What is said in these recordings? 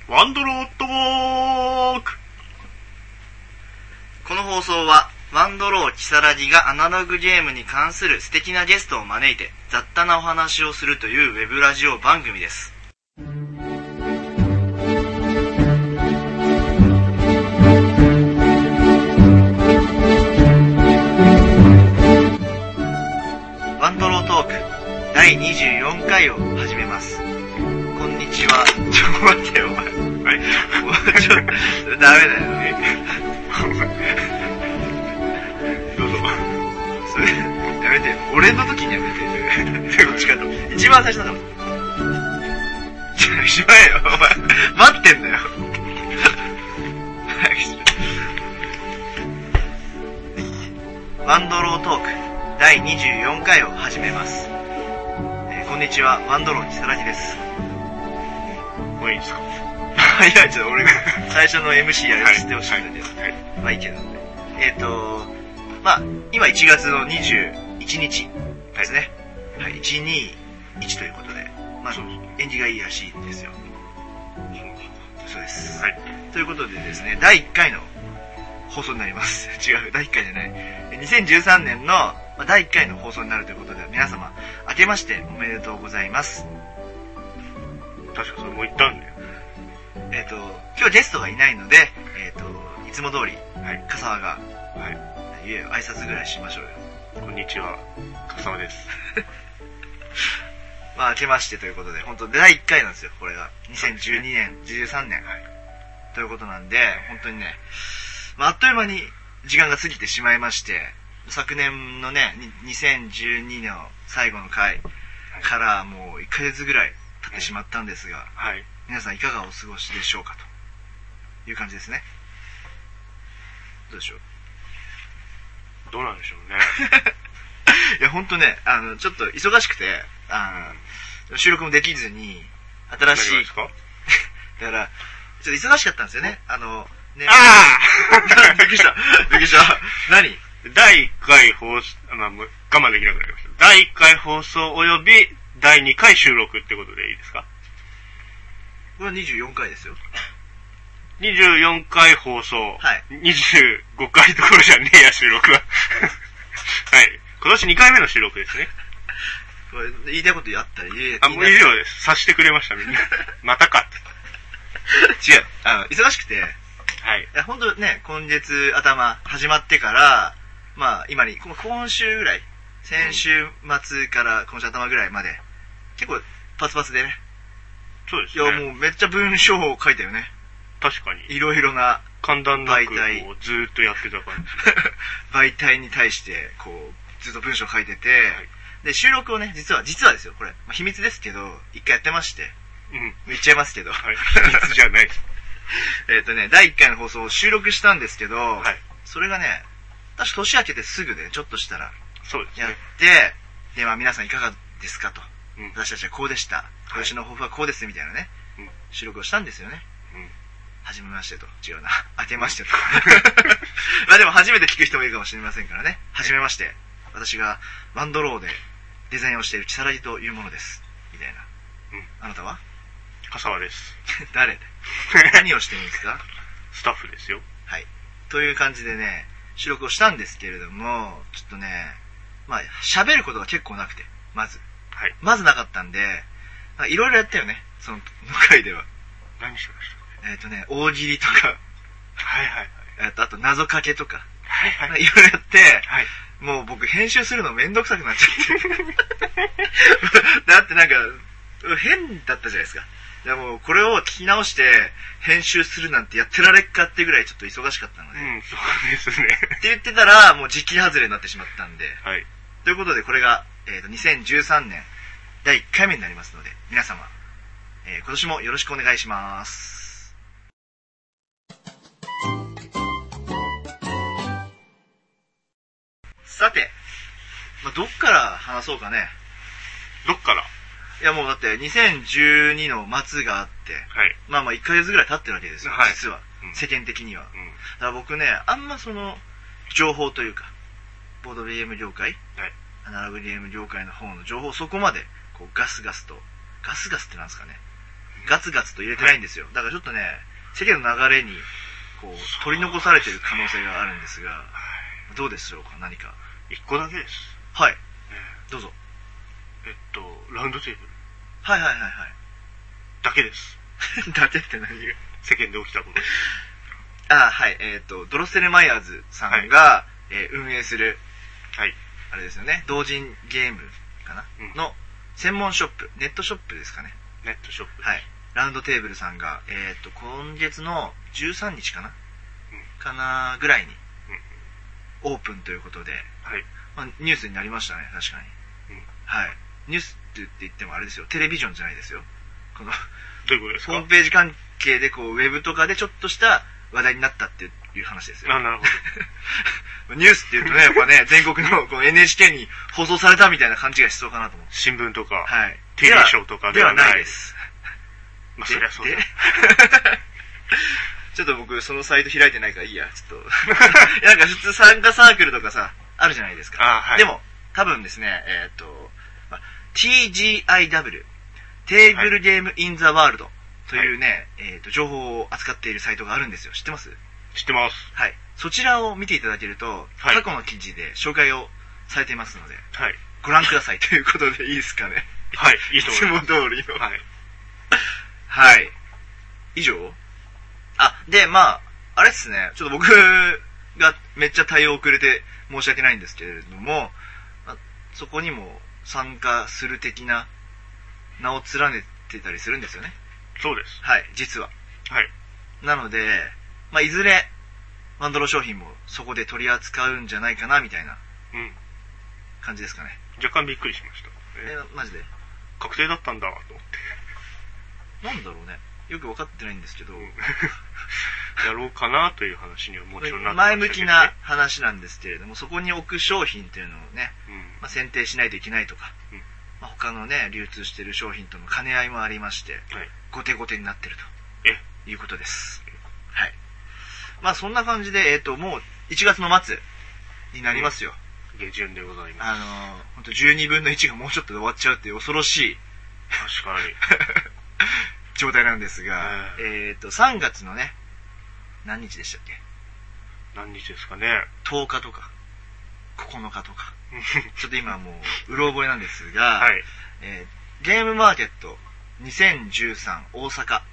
ワンドロットーク。 この放送はワンドローキサラギがアナログゲームに関する素敵なゲストを招いて雑多なお話をするというウェブラジオ番組です。ワンドロートーク第24回を始めます。こんにちは。ちょっと待ってよお前。はい。もうちょっとダメだよね。どうぞ。それやめてよ。俺の時にやめてよ。どっちかと。一番最初だから。しまえよ。お前待ってんだよ。ワンドロートーク第24回を始めます。こんにちは、ワンドローキサラギです。 もういいですか？ いや、ちょっと俺が最初の MC やらせてほしいんだけど、はい、まあいいけどね。まあ今1月の21日ですね。はい、121ということで、まあ縁起がいいらしいんですよ。そうです。はい。ということでですね、第1回の放送になります。違う、第1回じゃない。2013年の第1回の放送になるということで、皆様明けましておめでとうございます。 確かそれも言ったんだよ。 今日ゲストがいないので、いつも通り、はい、笠間が、はい、挨拶ぐらいしましょうよ。 こんにちは、笠間です。 まあ、明けましてということで、本当第1回なんですよ、これが。2012年、13年、はい。ということなんで、本当にね、まあ、あっという間に時間が過ぎてしまいまして、昨年のね、2012年の最後の回からもう1ヶ月ぐらい経ってしまったんですが、はい、皆さんいかがお過ごしでしょうかという感じですね。どうでしょう？ どうなんでしょうね。 いや、ほんとね、ちょっと忙しくて、収録もできずに、新しい、だから、ちょっと忙しかったんですよね。ね、 あびっくりした。びっくりした。何？ 第1回放送、まあ、我慢できなくなりました。第1回放送及び第2回収録ってことでいいですか？ これは24回ですよ。 24回放送。 はい。 25回どころじゃねえや、収録は。はい。今年2回目の収録ですね。 これ言いたいことやったら言え。 もう以上です。察してくれました、みんな。またかって。 違う。忙しくて。 はい。 いや、ほんとね、今月頭始まってから、まあ、今週ぐらい、先週末から今週頭ぐらいまで、結構パツパツでね。 そうですね。 いや、もうめっちゃ文章を書いたよね。 確かに。 いろいろな簡単なくこうずーっとやってた感じ。 媒体に対して、こう、ずっと文章を書いてて、はい、で、収録をね、実はですよ、これ。まあ、秘密ですけど、一回やってまして。 うん。 言っちゃいますけど。 はい。秘密じゃないです。 第1回の放送を収録したんですけど、 はい。 それがね、確か年明けてすぐで、ちょっとしたら、 そうですね。 やって、で、まあ皆さんいかがですかと。 うん、 私たちはこうでした。今年の抱負はこうです、みたいなね、うん。収録をしたんですよね。うん。初めましてと。違うな。明けましてと。まあでも初めて聞く人もいるかもしれませんからね。初めまして。私がワンドローでデザインをしているキサラギというものです。みたいな。うん。あなたは？ 笠間です。 誰？何をしてるんですか？ スタッフですよ。 はい。という感じでね、収録をしたんですけれども、ちょっとね、まあ、喋ることが結構なくて、まず。はい。まずなかったんで、いろいろやったよね、その回では。 何しました？ 大喜利とか。 はいはいはい。 あと、謎かけとか。 はいはい。 いろいろやって、 はい。 もう僕編集するのめんどくさくなっちゃって。だってなんか、変だったじゃないですか。でもこれを聞き直して編集するなんてやってられっかってぐらいちょっと忙しかったので。 うん、そうですね。 って言ってたら、もう時期外れになってしまったんで。 はい。 ということで、これが、2013年第1回目になりますので、皆様、今年もよろしくお願いします。さて、どっから話そうかね。 どっから？ いやもうだって2012の末があって、はい、まあ1ヶ月ぐらい経ってるわけですよ、はい、実は、うん、世間的には、うん、だから僕ね、あんまその情報というかボードゲーム業界、はい、アナログゲーム業界の方の情報をそこまでこうガスガスってなんですかね、 ガツガツと入れてないんですよ。だからちょっとね、世間の流れに、こう、取り残されてる可能性があるんですが、どうでしょうか、何か。 一個だけです。 はい。どうぞ。 ラウンドテーブル。 はい。 だけです。 だけって何が世間で起きたこと。 はい。ドロッセルマイヤーズさんが、運営する、 はい。 あれですよね、同人ゲームかな、の専門ショップ、ネットショップですかね。 ネットショップ。 はい。ラウンドテーブルさんが、今月の13日かな、かなぐらいに、オープンということで、 はい。 まあ、ニュースになりましたね、確かに。はい。ニュースって言ってもあれですよ、テレビジョンじゃないですよ。この、 どういうことですか？ ホームページ関係で、こう、ウェブとかでちょっとした話題になったっていう話ですよ。 なるほど。ニュースって言うとね、やっぱね、全国のこう NHK に放送されたみたいな感じがしそうかなと思って。 新聞とか、 はい。 テレビショーとかではないです。 まあ、そりゃそうだ。 ちょっと僕、そのサイト開いてないからいいや、ちょっと。なんか普通参加サークルとかさ、あるじゃないですか。 はい。 でも、多分ですね、TGIW、テーブルゲームインザワールドというね、情報を扱っているサイトがあるんですよ。知ってます？ 知ってます。 はい。そちらを見ていただけると、過去の記事で紹介をされていますので、 はい。 ご覧くださいということでいいですかね。 はい、いいと思います。 いつも通りの。 はい。 はい。以上？で、まあ、あれっすね、ちょっと僕がめっちゃ対応遅れて申し訳ないんですけれども、そこにも参加する的な名を連ねてたりするんですよね。 そうです。 はい、実は。 はい。 なので、まあ、いずれ、ワンドロ商品もそこで取り扱うんじゃないかな、みたいな感じですかね。 若干びっくりしました。 マジで確定だったんだ、と思って。 なんだろうね。よく分かってないんですけど。 やろうかなという話にはもちろんなってましたけどね。 前向きな話なんですけれども、そこに置く商品っていうのをね、まあ、選定しないといけないとか、まあ、他のね、流通している商品との兼ね合いもありまして、後手後手になってるということです。はい。まあそんな感じで、もう1月の末になりますよ。 下旬でございます。 ほんと12分の1がもうちょっとで終わっちゃうっていう恐ろしい。 確かに。 状態なんですが、3月のね、何日でしたっけ？ 何日ですかね。 10日とか、9日とか。ちょっと今もう、うろ覚えなんですが、 はい。 ゲームマーケット2013大阪。 はい。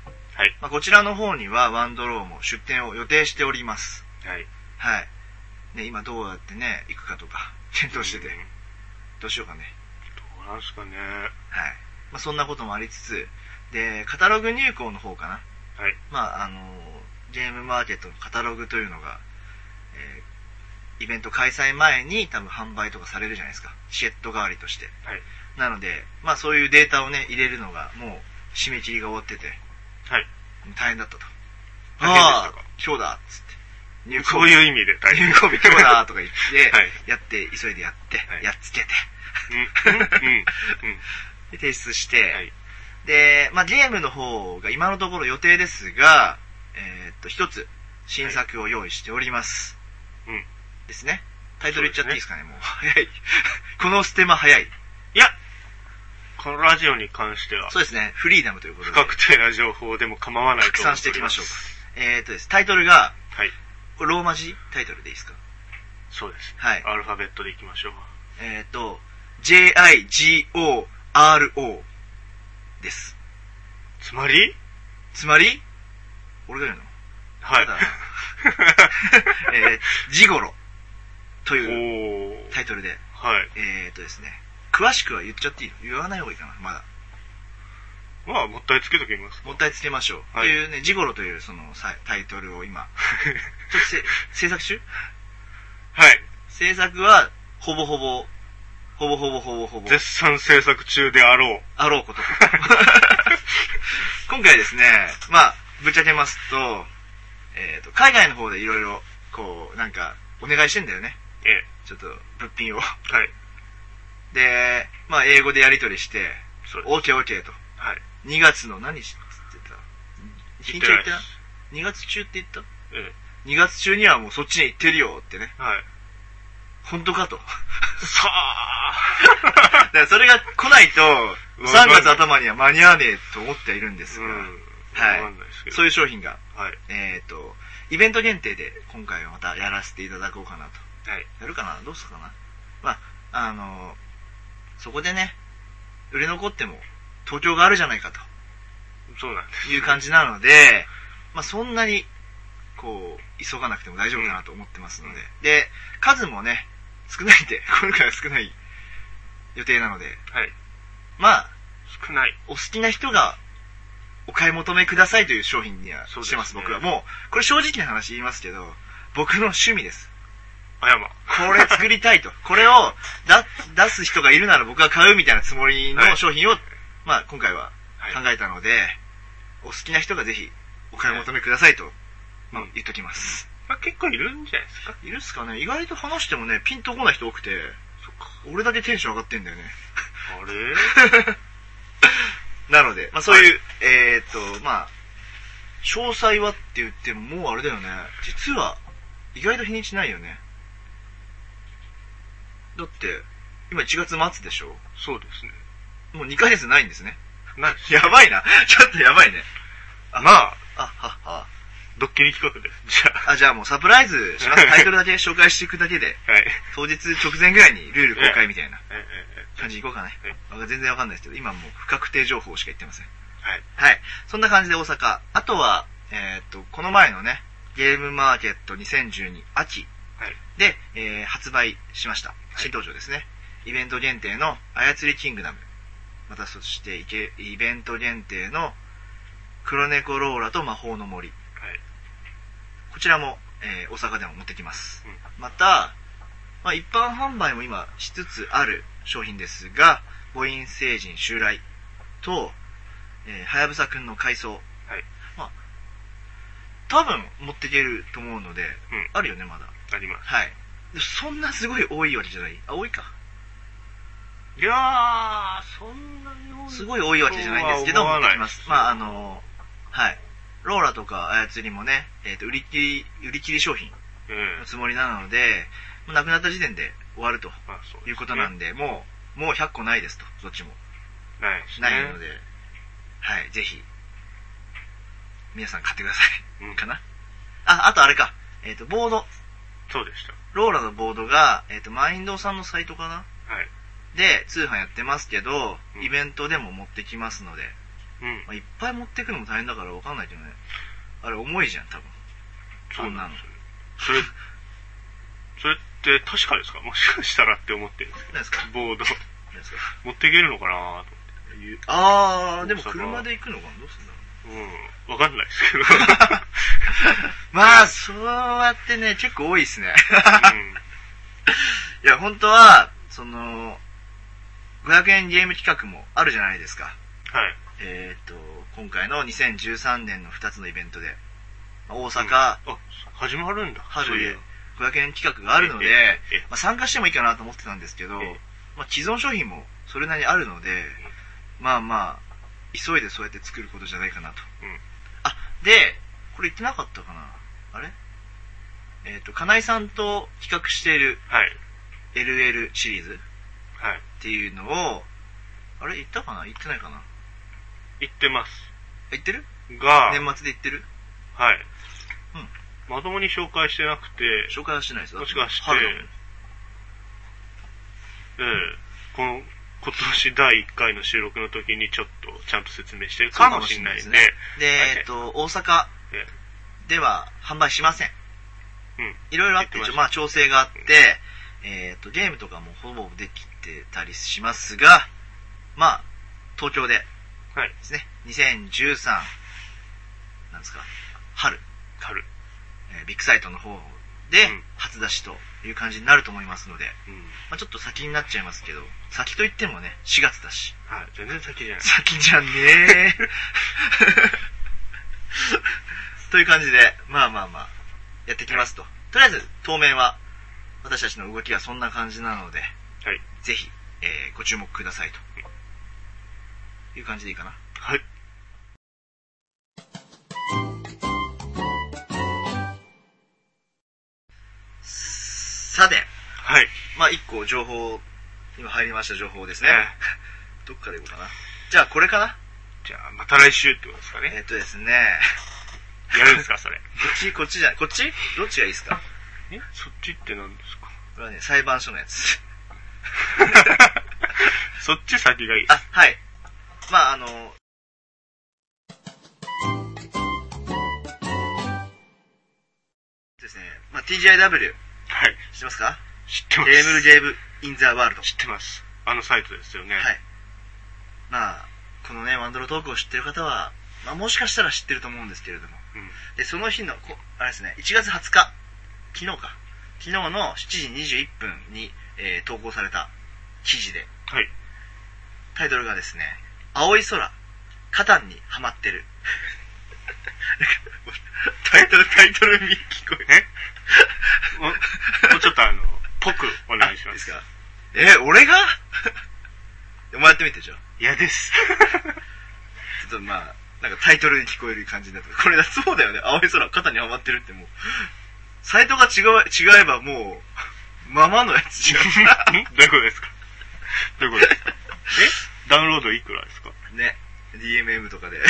まあ、こちらの方にはワンドローも出店を予定しております。 はい。 はい。ね、今どうやってね、行くかとか、検討してて、どうしようかね。 どうなんすかね。はい。 まあ、そんなこともありつつ、で、カタログ入稿の方かな。 はい。 まあ、ゲームマーケットのカタログというのが、イベント開催前に多分販売とかされるじゃないですか。チケット代わりとして。 はい。 なので、まあそういうデータをね、入れるのがもう締め切りが終わってて、 はい。 大変だったと。 大変でしたか？ 今日だっつって。 そういう意味で大変。 入稿日今日だとか言って、 はい、 やって、急いでやって、 はい、 やっつけて、で提出して、 はい、 で、まあゲームの方が今のところ予定ですが、一つ新作を用意しております。 はい、 ですね。タイトル言っちゃっていいですかね、もう。早い。このステマ早い。 いや、このラジオに関しては。 そうですね、フリーダムということで。 不確定な情報でも構わないと思います。 拡散していきましょうか。です。タイトルが、 はい。 これローマ字タイトルでいいですか？ そうです。 はい。 アルファベットでいきましょう。 JIGORO です。 つまり俺が言うの？ はい。 ジゴロというタイトルで。 はい。 ですね。詳しくは言っちゃっていいの？言わない方がいいかな、まだ。 まあ、もったいつけときます。 もったいつけましょう。はい。というね、ジゴロというそのタイトルを今、ちょっと制作中？ はい。 制作は、ほぼほぼ。 絶賛制作中であろうこと。今回ですね、まあ、ぶっちゃけますと、海外の方でいろいろ、こう、なんか、お願いしてんだよね。ちょっと、物品を。 はい。 で、まあ、英語でやり取りして、OK と。 はい。 2月の何日って言った日にち言った ?2 月中って言った？2月中にはもうそっちに行ってるよってね。 はい。 本当かと。 さあ。 だからそれが来ないと、3月頭には間に合わねえと思ってはいるんですが、はい。そういう商品が、はい、イベント限定で今回はまたやらせていただこうかなと。はい。やるかなどうするかなまあ、そこでね、売れ残っても東京があるじゃないかと。 そうなんです、ね。 いう感じなので、まあそんなに、こう、急がなくても大丈夫かなと思ってますので。で、数もね、少ないんで、今回は少ない予定なので。はい。まあ、 少ない。 お好きな人がお買い求めくださいという商品にはしてます、僕は。もう、これ正直な話言いますけど、僕の趣味です。 あやま。 これ作りたいと。これを出す人がいるなら僕は買うみたいなつもりの商品を、はい、まあ今回は考えたので、はい、お好きな人がぜひお買い求めくださいと、まあ、言っときます。 まあ、結構いるんじゃないですか？ いるっすかね？意外と話してもね、ピンとこない人多くて、そっか。俺だけテンション上がってんだよね。 あれなので、まあそういう、はい、まあ、詳細はって言ってももうあれだよね。実は、意外と日にちないよね。だって、今1月末でしょ？ そうですね。 もう2ヶ月ないんですね。 ない。 やばいな。ちょっとやばいね。 まあ、ドッキリ企画です。 じゃあもうサプライズします。タイトルだけ紹介していくだけで、はい、当日直前ぐらいにルール公開みたいな感じでいこうかね。全然わかんないですけど、今もう不確定情報しか言ってません。はい。はい。そんな感じで大阪。あとは、この前のね、ゲームマーケット2012秋で、発売しました。新登場ですね。イベント限定の操りキングダム。またそしてイベント限定の黒猫ローラと魔法の森。はい、こちらも、大阪でも持ってきます。また、まあ、一般販売も今しつつある商品ですが、母音星人襲来と、はやぶさくんの回想。はい、まあ、多分持っていけると思うので、あるよね、まだ。 あります。 はい。そんなすごい多いわけじゃない。多いか。 いやー、そんなに多い。 すごい多いわけじゃないんですけど、持ってきます。まあ、はい。ローラとか操りもね、売り切り商品のつもりなので、なくなった時点で終わるということなんで、もう100個ないですと、どっちも。 ないですね。 ないので、はい、ぜひ、皆さん買ってください。かな。あとあれか、ボード。 そうでした。 ローラのボードが、マインドさんのサイトかな。 はい。 で、通販やってますけど、イベントでも持ってきますので、まあ、いっぱい持ってくのも大変だから分かんないけどね。あれ重いじゃん、多分。そんなの。 それって確かですか？もしかしたらって思ってるんですけど。 何ですか？ ボード。持っていけるのかなと思って。 でも車で行くのかな？どうすんだろう。わかんないですけど。 まあ、そうやってね、結構多いですね。いや、本当は、500円ゲーム企画もあるじゃないですか。 はい。 今回の2013年の2つのイベントで、大阪、 始まるんだ。 春で500円企画があるので、参加してもいいかなと思ってたんですけど、既存商品もそれなりにあるので、まあ、急いでそうやって作ることじゃないかなと。で、これ言ってなかったかな？あれ？金井さんと企画している、LL シリーズっていうのを、あれ言ったかな？言ってないかな？ 言ってます。 言ってる？ が、 年末で言ってる？ はい。まともに紹介してなくて、 紹介はしてないですよ。 もしかして、今年第1回の収録の時にちょっとちゃんと説明してるかもしれないんで。 で、大阪では販売しません。いろいろあって、調整があって、ゲームとかもほぼできてたりしますが、東京でですね、2013、なんですか、春、ビッグサイトの方で初出しという感じになると思いますので、ちょっと先になっちゃいますけど、先といってもね、4月だし。 はい、全然先じゃない。 先じゃねえ。という感じで、やってきますと。とりあえず、当面は、私たちの動きはそんな感じなので、ぜひ、ご注目くださいと。いう感じでいいかな。 はい。 さて、 はい。 まあ一個情報、今入りました情報ですね。どっからいこうかな。じゃあこれかな。 じゃあ、また来週ってことですかね。 ですね。 やるんですか、それ。 こっちじゃない。こっちどっちがいいですか？ そっちって何ですか？ これはね、裁判所のやつ。 そっち先がいい。 あ、はい。まあですね。まあ TGIW。 はい。 知ってますか？ 知ってます。 ゲームルゲームインザワールド。 知ってます。あのサイトですよね。 はい。まあ、このね、ワンドロトークを知ってる方は、まあもしかしたら知ってると思うんですけれども。 うん。 で、その日の、あれですね、1月20日、昨日の7時21分に、投稿された記事で、 はい。 タイトルがですね、青い空、カタンにハマってる。タイトル見聞こえ。 もうちょっとぽくお願いします。 いいですか？俺がお前やってみて、じゃあ。 嫌です。 ちょっとまあ、なんかタイトルに聞こえる感じになってこれだ、そうだよね。青い空、肩にはまってるってもう、サイトが違えばもう、ままのやつじゃん。 どういうことですか？どういうことですか？ダウンロードいくらですか？ね。 DMM とかで。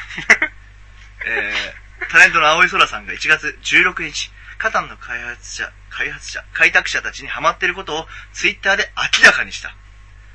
タレントの青い空さんが1月16日、カタンの開拓者たちにハマっていることをツイッターで明らかにした。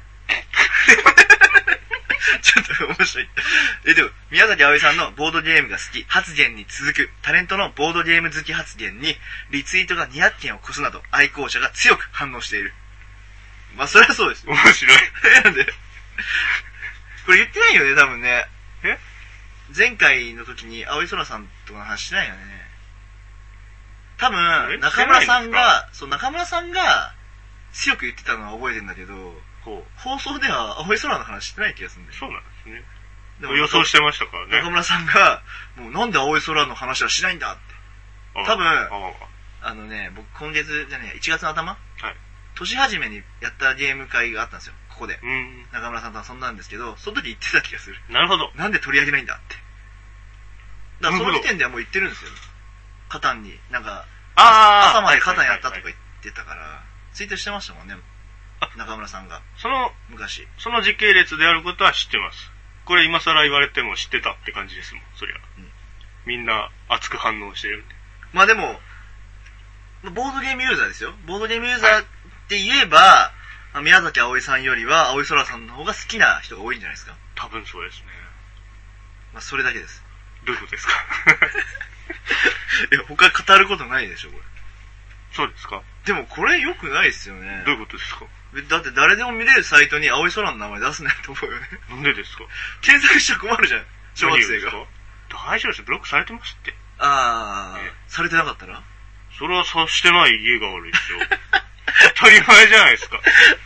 ちょっと面白い。でも、宮崎あおいさんのボードゲームが好き発言に続くタレントのボードゲーム好き発言にリツイートが200件を超すなど愛好者が強く反応している。まあ、そりゃそうですよ。 面白い。 なんで、これ言ってないよね、多分ね。前回の時に青い空さんとかの話してないよね。多分、中村さんが強く言ってたのは覚えてんだけど、放送では青い空の話してない気がするんだよ。 そうなんですね。でも予想してましたからね。 中村さんが、もうなんで青い空の話はしないんだって。多分、僕今月じゃねえ、1月の頭、はい、年始めにやったゲーム会があったんですよ、ここで。中村さんと遊んだんですけど、その時言ってた気がする。 なるほど。 なんで取り上げないんだって。だからその時点ではもう言ってるんですよ。カタンに、なんか、朝までカタンやったとか言ってたから、ツイートしてましたもんね。中村さんが。昔。 その時系列であることは知ってます。これ今更言われても知ってたって感じですもん、そりゃ。みんな熱く反応してるんで。 まあでも、ボードゲームユーザーですよ。ボードゲームユーザーって言えば、宮崎あおいさんよりは青い空さんの方が好きな人が多いんじゃないですか。 多分そうですね。 まあそれだけです。 どういうことですか？ いや、他語ることないでしょ、これ。 そうですか？ でもこれ良くないですよね。 どういうことですか？ だって誰でも見れるサイトに青い空の名前出すなと思うよね。 なんでですか？ 検索したら困るじゃん、小学生が。 大丈夫ですよ、ブロックされてますって。 されてなかったら？ それはさしてない家が悪いですよ。当たり前じゃないですか。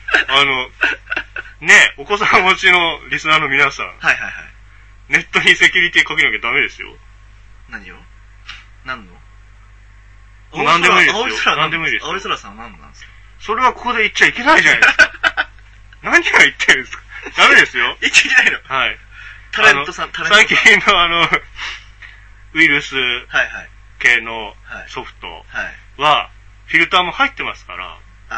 ね、お子さん持ちのリスナーの皆さん。 はいはいはい。 ネットにセキュリティかけなきゃダメですよ。 何を？何の？ 何でもいいですよ。 何でもいいですよ。青い空さんは何なんですか？ それはここで言っちゃいけないじゃないですか。何が言ってるんですか？ダメですよ。 言っちゃいけないの？ はい。 タレントさん。 最近のウイルス系のソフトは、フィルターも入ってますから。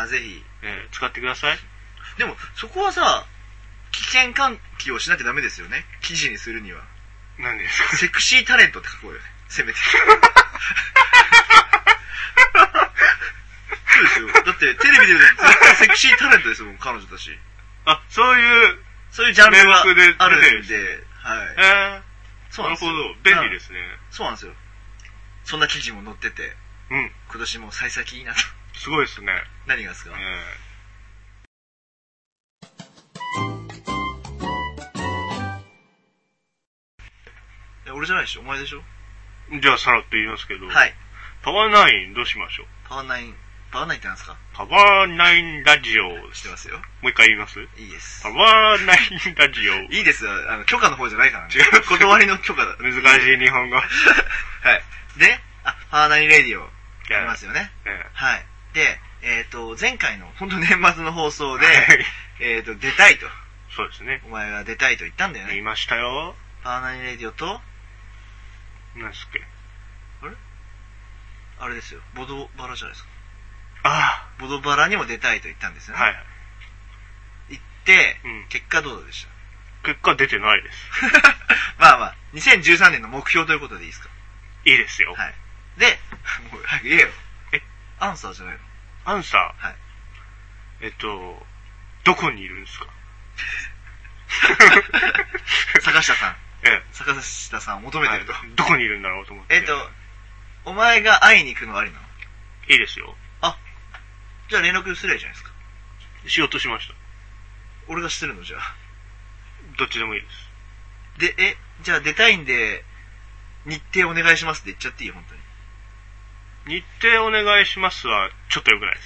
ぜひ。 使ってください。 でも、そこはさ、危険喚起をしなきゃダメですよね。記事にするには。 何ですか？ セクシータレントって書こうよね。せめて。そうですよ。だってテレビで絶対セクシータレントですもん、彼女たち。 そういうジャンルがあるんで、はい。 そうなんですよ。なるほど。便利ですね。 そうなんですよ。そんな記事も載ってて、今年も幸先いいなと。 すごいですね。 何がですか？俺じゃないでしょ、お前でしょ。 じゃあさらっと言いますけど、 はい。 パワーナインどうしましょう？ パワーナインって何ですか？ パワーナインラジオしてますよ。 もう一回言います？ いいです。 パワーナインラジオ。 いいです。許可の方じゃないからね。 違う。 断りの許可だ。 難しい日本語。はい。 で、パワーナインレディオ。ありますよね。はい。で、前回の、本当年末の放送で、出たいと。 そうですね。 お前が出たいと言ったんだよね。 言いましたよ。 パワーナインレディオと、 何ですっけ？ あれですよ。ボドバラじゃないですか。 ボドバラにも出たいと言ったんですよね。 はい。 行って、結果どうでした？ 結果出てないです。 まあまあ、2013年の目標ということでいいですか？ いいですよ。 はい。で、もう早く言えよ。アンサーじゃないの？ アンサー？ はい。 どこにいるんですか？ 坂下さん。坂下さんを求めてると。 どこにいるんだろうと思って。 お前が会いに行くのはありなの？ いいですよ。 じゃあ連絡すればいいじゃないですか。 しようとしました。 俺がしてるの？じゃあ。 どっちでもいいです。 で、じゃあ出たいんで、日程お願いしますって言っちゃっていい？本当に。日程お願いしますは、ちょっと良くないです。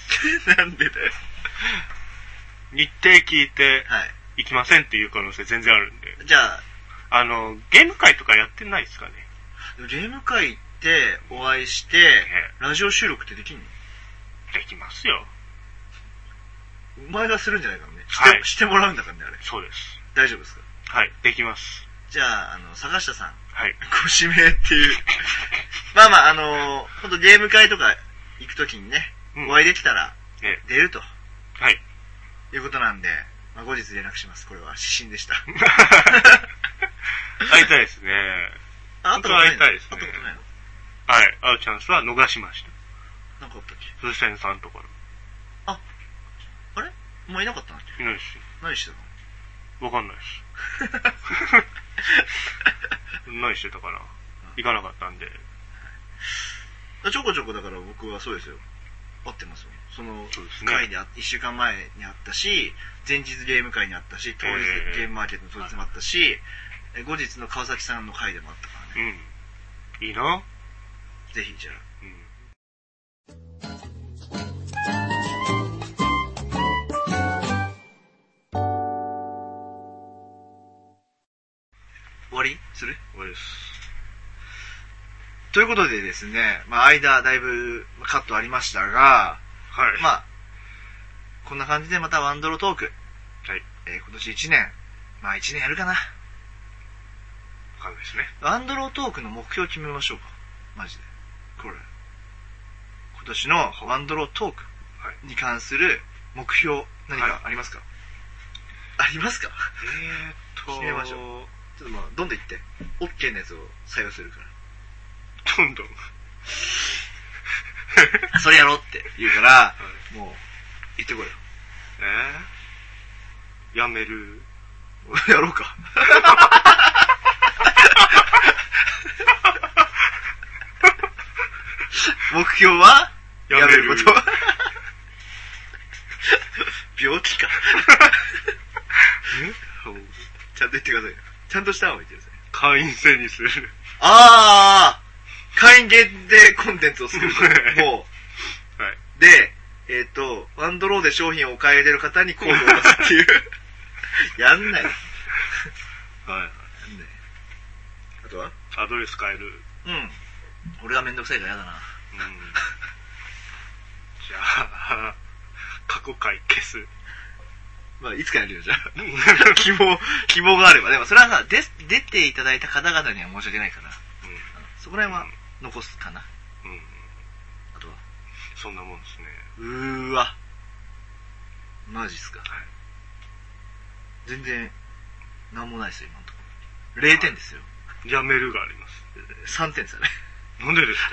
なんでだよ。 日程聞いて、行きませんっていう可能性全然あるんで。 じゃあ、 ゲーム会とかやってないですかね？ ゲーム会行ってお会いして、ラジオ収録ってできんの？ できますよ。 お前がするんじゃないからね。してもらうんだからね、あれ。 そうです。 大丈夫ですか？ はい、できます。 じゃあ、坂下さん。 はい。 ご指名っていう。まあまあ、ほんとゲーム会とか行くときにね、お会いできたら、出ると。 はい。 いうことなんで、まあ、後日連絡します。これは指針でした。 会いたいですね。 本当は会いたいですね。 会ったことないの？はい、会うチャンスは逃しました。 なんかあったっけ？ 風船さんとかの。 あれ？お前いなかったんだっけ？ いないです。 何してたの？わかんないです。何してたかな？行かなかったんで。 ちょこちょこだから僕はそうですよ。会ってますよ。その会で1週間前に会ったし、前日ゲーム会に会ったし、当日ゲームマーケットの当日も会ったし、後日の川崎さんの会でも会ったからね。 いいな。 ぜひじゃあ。終わりする？ 終わりです。 ということでですね、まあ間だいぶカットありましたが、 はい。 まあ、こんな感じでまたワンドロトーク。 はい。 今年1年、まあ1年やるかな。わかんないですね。 ワンドロトークの目標決めましょうか。マジで。これ。今年のワンドロトークに関する目標、何かありますか？ありますか？決めましょう。ちょっとまあ、どんどん言って。OK なやつを採用するから。 どんどん。 それやろうって言うから、もう、言ってこいよ。 やめる。 やろうか。目標はやめること。病気か。ちゃんと言ってくださいよ。ちゃんとした方が言ってください。 会員制にする。 会員限定コンテンツを作ると。もう。はい。で、ワンドローで商品をお買い入れる方にコードを出すっていう。やんない。はい。やんない。あとは？ アドレス変える。 俺がめんどくさいからやだな。 じゃあ、過去回消す。 まあ、いつかやるよ、じゃあ。希望があれば。でも、それはさ、出ていただいた方々には申し訳ないから。そこら辺は残すかな。あとはそんなもんですね。 マジっすか。はい。全然、なんもないですよ、今のところ。0点ですよ。 やめるがあります。 3点ですよね。 なんでですか？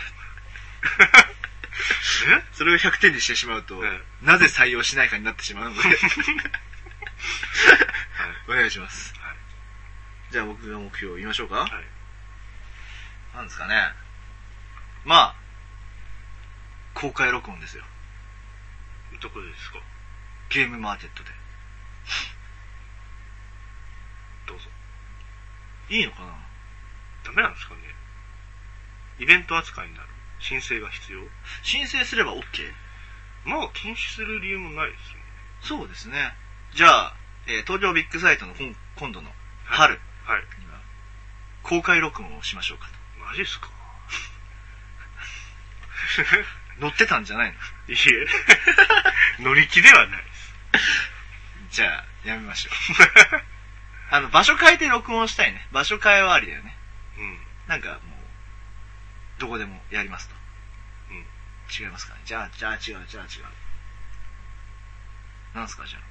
それを100点にしてしまうと、なぜ採用しないかになってしまうので。お願いします。じゃあ僕が目標を言いましょうか。なんですかね。まあ、公開録音ですよ。 どこでですか？ ゲームマーケットで。 どうぞ。 いいのかな？ ダメなんですかね。イベント扱いになる。申請が必要？ 申請すれば OK？ まあ禁止する理由もないですね。 そうですね。じゃあ、東京ビッグサイトの今度の春、公開録音をしましょうかと。 マジっすか？ 乗ってたんじゃないの？ いえ。乗り気ではないです。 じゃあ、やめましょう。場所変えて録音したいね。場所変えはありだよね。なんかもう、どこでもやりますと。 違いますかね。じゃあ違う。なんすか、じゃ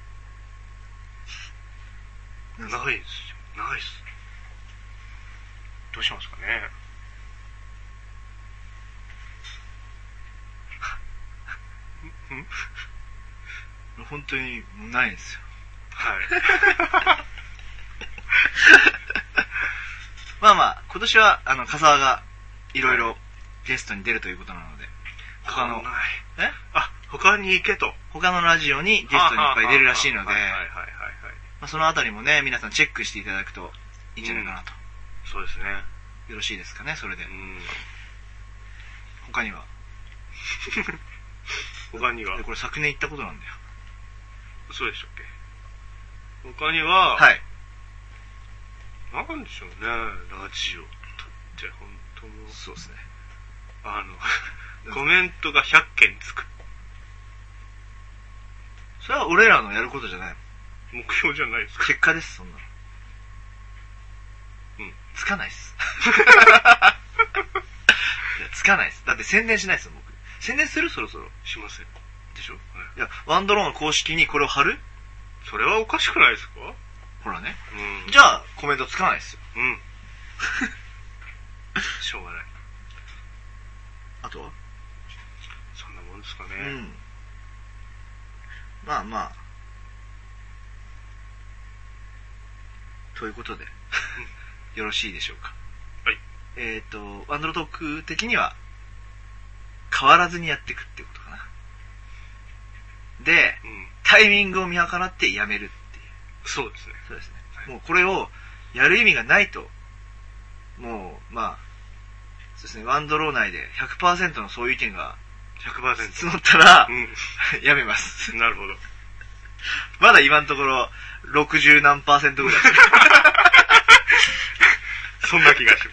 あ。 ないっすよ。ないっす。どうしますかね。 本当にないんですよ。 はい。 まあ、今年は、笠原が、いろいろゲストに出るということなので、他のに行けと。 他のラジオにゲストにいっぱい出るらしいので、そのあたりもね、皆さんチェックしていただくといいんじゃないかなと。 そうですね。 よろしいですかね、それで。他にはこれ昨年行ったことなんだよ。 そうでしたっけ。他には、 はい。 なんでしょうね、ラジオって本当もう。 そうですね。 コメントが100件つく。 それは俺らのやることじゃないの。 目標じゃないですか。 結果です、そんなの。つかないっす。いや、つかないっす。だって宣伝しないっすよ、僕。宣伝する？そろそろ。 しません。 でしょ？いや、ワンドローの公式にこれを貼る？ それはおかしくないですか？ ほらね。じゃあ、コメントつかないっすよ。 しょうがない。 あとは？ そんなもんですかね。 まあ。ということで、よろしいでしょうか。 はい。 ワンドロトーク的には、変わらずにやっていくっていうことかな。で、タイミングを見計らってやめるっていう。 そうですね。 そうですね。もうこれをやる意味がないと、もう、そうですね、ワンドロー内で 100% のそういう意見が 100% 募ったら、やめます。 なるほど。 まだ今のところ60何%ぐらい。 そんな気がします。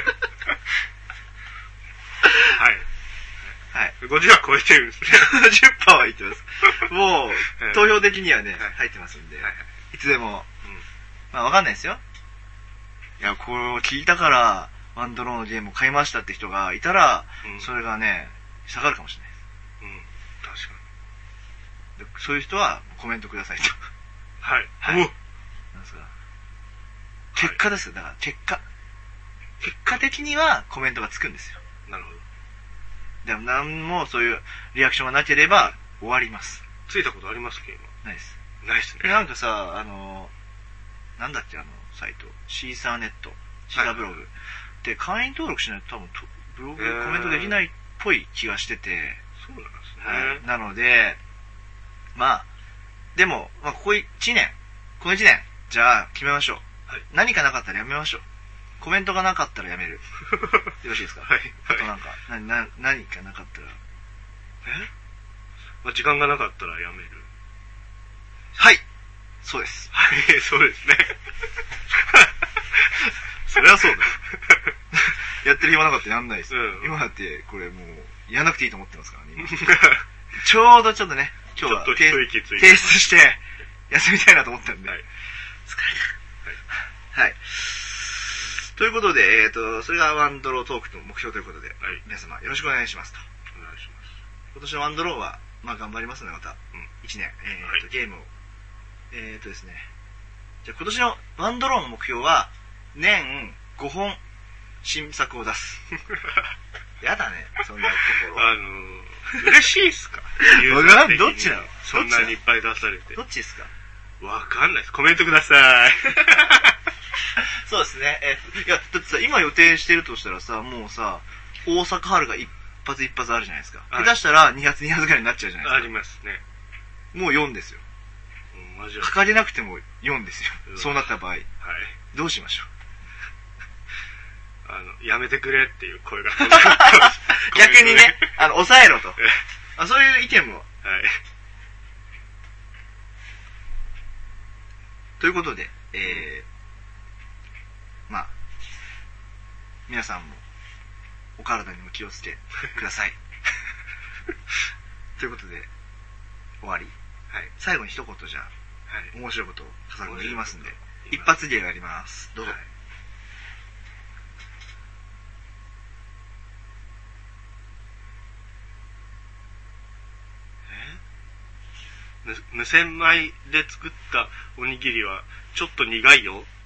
はい。 はい。 50は超えてるんですね。 10%は言ってます。もう、投票的にはね、入ってますんで、いつでも、わかんないですよ。いや、これを聞いたから、ワンドローのゲームを買いましたって人がいたら、それがね、下がるかもしれないです。 確かに。そういう人はコメントくださいと。 はい。 なんですか。結果ですよ。だから結果的にはコメントがつくんですよ。 なるほど。 でも何もそういうリアクションがなければ終わります。 ついたことありますっけ？ ないです。 ないですね。 なんかさ、なんだっけサイト。シーサーネット。シーサーブログ。で、会員登録しないと多分ブログでコメントできないっぽい気がしてて。 そうなんですね。 なので、でも、ここ1年、じゃあ決めましょう。何かなかったらやめましょう。コメントがなかったらやめる。よろしいですか？はい。あとなんか、何かなかったら。 時間がなかったらやめる。 はい。そうです。 はい、そうですね。 それはそうだ。やってる暇なかったらやんないです。今だってこれもうやんなくていいと思ってますからね。ちょうどちょっとね、今日は提出して休みたいなと思ったんで。疲れた。はい。ということで、それがワンドロートークの目標ということで、皆様よろしくお願いしますと。 お願いします。 今年のワンドローは、頑張りますね、また。1年。ゲームを。ですね。じゃあ今年のワンドローの目標は、年5本新作を出す。やだね、そんなところ。 嬉しいっすか？ どっちなの？ そんなにいっぱい出されて。 どっちですか？ わかんないです。コメントください。 そうですね。いや、だってさ、今予定してるとしたらさ、もうさ、大阪春が一発あるじゃないですか。下手したら2発ぐらいになっちゃうじゃないですか。 ありますね。 もう4ですよ。掲げなくても4ですよ。そうなった場合。はい。どうしましょう。やめてくれっていう声が。 逆にね、抑えろと。そういう意見も。はい。ということで、皆さんもお体にも気をつけください。ということで、終わり。はい。最後に一言じゃあ、面白いことを笠原君言いますんで、一発芸があります。どうぞ。 無洗米で作ったおにぎりはちょっと苦いよ